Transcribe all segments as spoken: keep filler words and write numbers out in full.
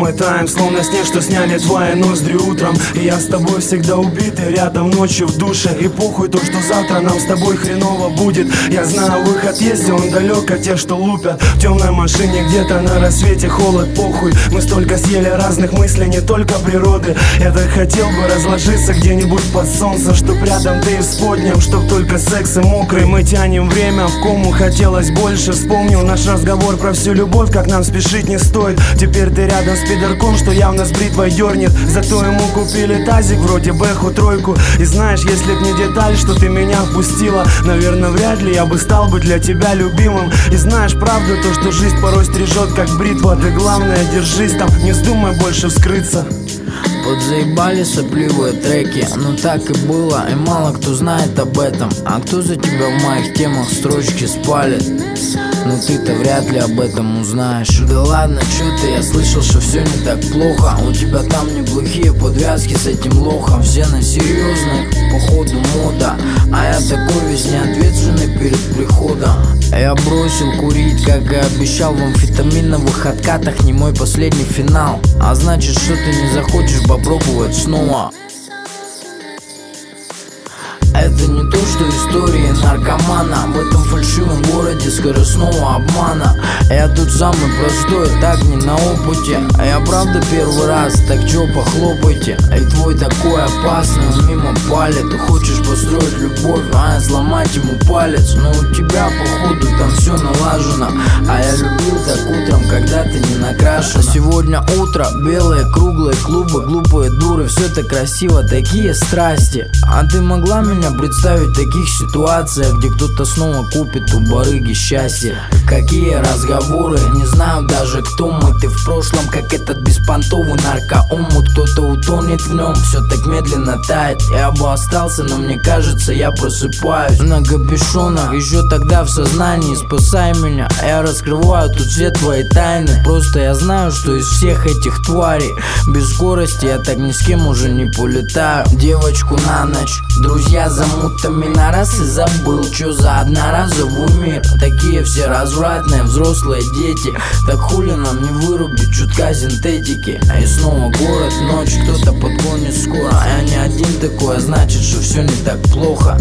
мы таем, словно снег, что сняли твои ноздри утром. И я с тобой всегда убитый, рядом ночью в душе. И похуй то, что завтра нам с тобой хреново будет. Я знаю, выход есть, и он далек от тех, что лупят в темной машине где-то на рассвете. Холод, похуй, мы столько съели разных мыслей, не только природы. Я так хотел бы разложиться где-нибудь под солнцем, чтоб рядом ты и с подням, чтоб только секс и мокрый. Мы тянем время в кому, хотелось больше. Вспомнил наш разговор про всю любовь, как нам спешить не стоит. Теперь ты рядом с пидорком, что явно с бритвой дернет. Зато ему купили тазик, вроде бэху тройку. И знаешь, если б не деталь, что ты меня впустила, наверное, вряд ли я бы стал бы для тебя любимым. И знаешь правду, то, что жизнь порой стрижет, как бритва. Ты главное, держись там, не вздумай больше вскрыться. Подзаебали сопливые треки, ну так и было, и мало кто знает об этом. А кто за тебя в моих темах строчки спалит? Ну ты-то вряд ли об этом узнаешь. Да ладно, чё ты, я слышал, что все не так плохо. У тебя там неплохие подвязки с этим лохом. Все на серьезных, походу мода. А я такой весь неответственный перед приходом. Я бросил курить, как и обещал, в амфетаминовых откатах. Не мой последний финал, а значит, что ты не захочешь попробовать снова. Это не то, что истории наркомана в этом фальшивом городе скоростного обмана. Я тут самый простой, так не на опыте. Я правда первый раз, так чё похлопайте. И твой такой опасный, он мимо палит. Ты хочешь построить любовь, а я сломать ему палец. Но у тебя походу там все налажено. А я любил так утром, когда ты не накрашена. Сегодня утро, белые круглые клубы, глупые дуры. Все так красиво, такие страсти. А ты могла меня представить в таких ситуациях, где кто-то снова купит у барыги счастье? Какие разговоры, не знаю даже кто мы. Ты в прошлом, как этот беспонтовый наркоомут. Кто-то утонет в нем, все так медленно тает. Я бы остался, но мне кажется, я просыпаюсь на капюшонах, еще тогда в сознании. Спасай меня, я раскрываю тут все твои тайны. Просто я знаю, что из всех этих тварей без скорости я так ни с кем уже не полетаю. Девочку на ночь, друзья замутами на раз и забыл, чё за одноразовый мир. Такие все развратные взрослые дети. Так хули нам не вырубить чутка синтетики? И снова город, ночь, кто-то подгонит скоро. Я не один такой, а значит, что все не так плохо.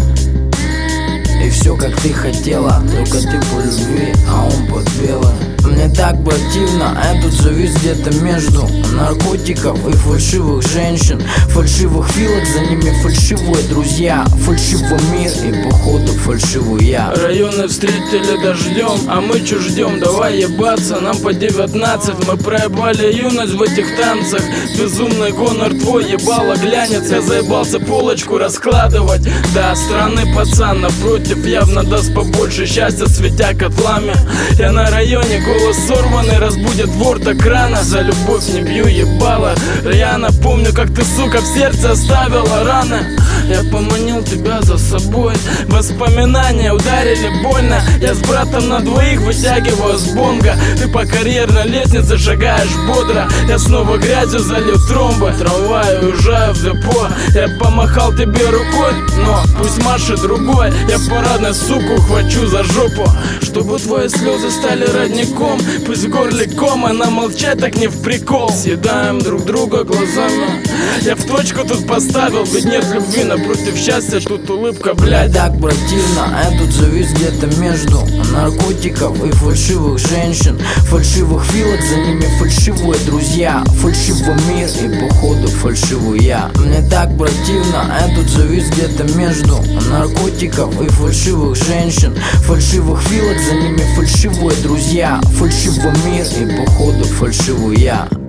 И все как ты хотела, только ты по любви, а он под белым. Мне так противно, я тут завис где-то между наркотиков и фальшивых женщин. Фальшивых филок, за ними фальшивые друзья. Фальшивый мир и походу фальшивый я. Районы встретили дождем, а мы чё ждем? Давай ебаться, нам по девятнадцать. Мы проебали юность в этих танцах. Безумный гонор твой, ебало глянец. Я заебался полочку раскладывать. Да, странный пацан напротив явно даст побольше счастья, светя котлами. Я на районе, голос сорванный, разбудит вор так рано. За любовь не бью ебало рьяно. Помню, как ты, сука, в сердце оставила раны. Я поманил тебя за собой, воспоминания ударили больно. Я с братом на двоих вытягиваю с бонга. Ты по карьерной лестнице шагаешь бодро. Я снова грязью залил тромбы. Трамвай, уезжаю в депо. Я помахал тебе рукой, но пусть машет другой. Я парадной суку хвачу за жопу, чтобы твои слезы стали родником. Пусть в горле ком, она молчать так не в прикол. Съедаем друг друга глазами. Я в точку тут поставил, ведь нет любви напротив счастья, тут улыбка, блядь. Так противно, я тут завис где-то между наркотиков и фальшивых женщин. Фальшивых филок, за ними фальшивые друзья. Фальшивый мир и походу фальшивый я. Мне так противно, я тут завис где-то между наркотиков и фальшивых женщин. Фальшивых филок, за ними фальшивые друзья. Фальшивый мир и походу фальшивый я.